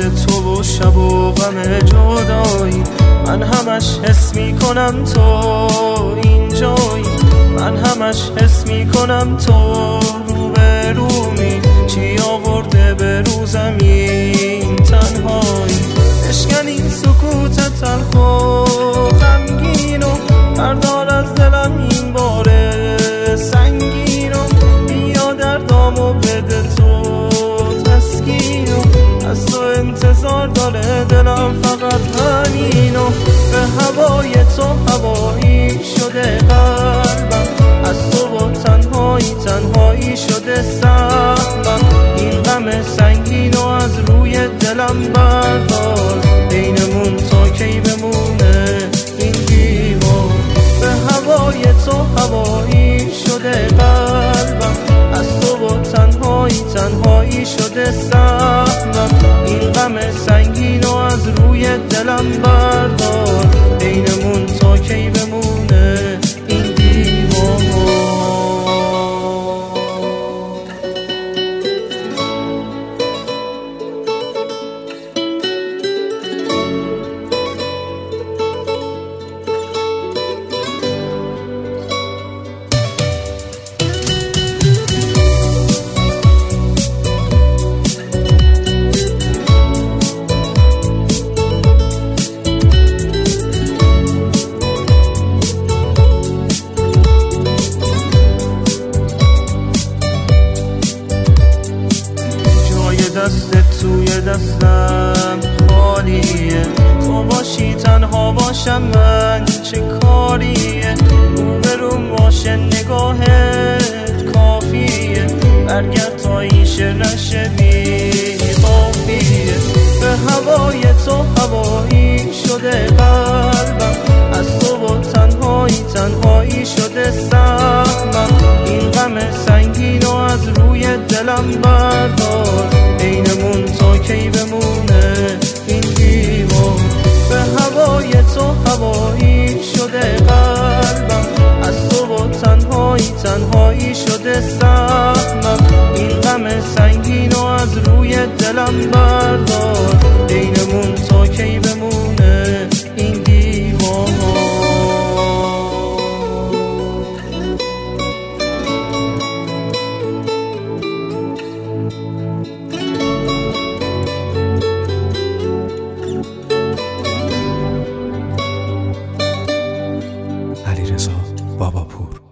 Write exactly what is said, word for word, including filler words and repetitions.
یاد تو و شب و غم جدایی. من همش حس میکنم تو اینجایی، من همش حس میکنم تو رو به رومی. چی آورده به رو زمین تنهایی؟ بشکنی سکوت تلخ و غمگین و بردار از دلم این باره سنگین و بیا دردامو بده تو تسکین و از تو انتظار داره دلم فقط همین و به هوای تو هوایی شده قلبم، از تو با تنهایی تنهایی شده سهمم. این غم سنگین و از روی دلم بردار، بینمون تا کی بمونه این دیوار. به هوای تو هوایی شده قلبم، از تو با تنهایی تنهایی شده سهمم. این غم سنگین و از روی دلم بردار، بینمون تا کی بمونه این دیوار. دستت توی دستم خالیه، تو باشی تنها باشم من چه کاریه. روبروم باشه نگاهت کافیه، برگرد تا این شعر نشه بی قافیه. به هوای تو هوایی شده قلبم، از تو با تنهایی تنهایی شده سهمم. این غم سنگین و از روی دلم بردار، بینمون تا کی بمونه این دیوار. به هوای تو هوایی شده قلبم، از تو با تنهایی تنهایی شده سهمم. این غم سنگین و از روی دلم بردار، بینمون تا کی بمونه این دیوار. علیرضا باباپور.